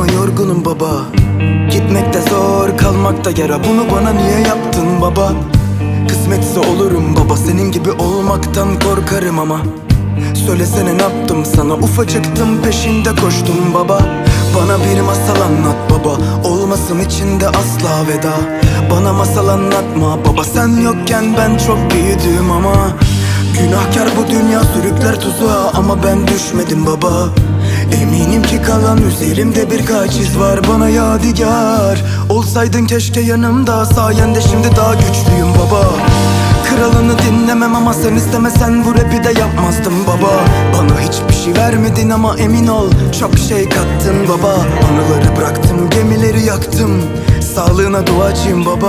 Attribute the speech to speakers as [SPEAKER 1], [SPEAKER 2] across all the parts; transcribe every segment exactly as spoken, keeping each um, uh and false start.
[SPEAKER 1] ama yorgunum baba. Gitmekte zor, kalmakta yara. Bunu bana niye yaptın baba? Kısmetse olurum baba, senin gibi olmaktan korkarım ama. Söylesene ne yaptım sana, ufacıktım peşinde koştum baba. Bana bir masal anlat baba, olmasın içinde asla veda. Bana masal anlatma baba, sen yokken ben çok büyüdüm ama. Günahkar bu dünya, sürükler tuzağa ama ben düşmedim baba. Eminim ki kalan üzerimde birkaç iz var bana yadigar. Olsaydın keşke yanımda, sayende şimdi daha güçlüyüm baba. Kralını dinlemem ama sen istemesen bu rapi de yapmazdım baba. Bana hiçbir şey vermedin ama emin ol çok şey kattın baba. Anıları bıraktım, gemileri yaktım, sağlığına duacıyım baba.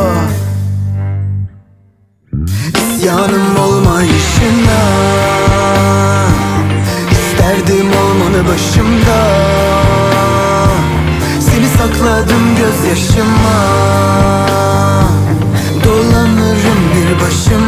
[SPEAKER 1] İsyanım olmayışına, isterdim olmanı başımda. Seni sakladım gözyaşıma, dolanırım bir başıma.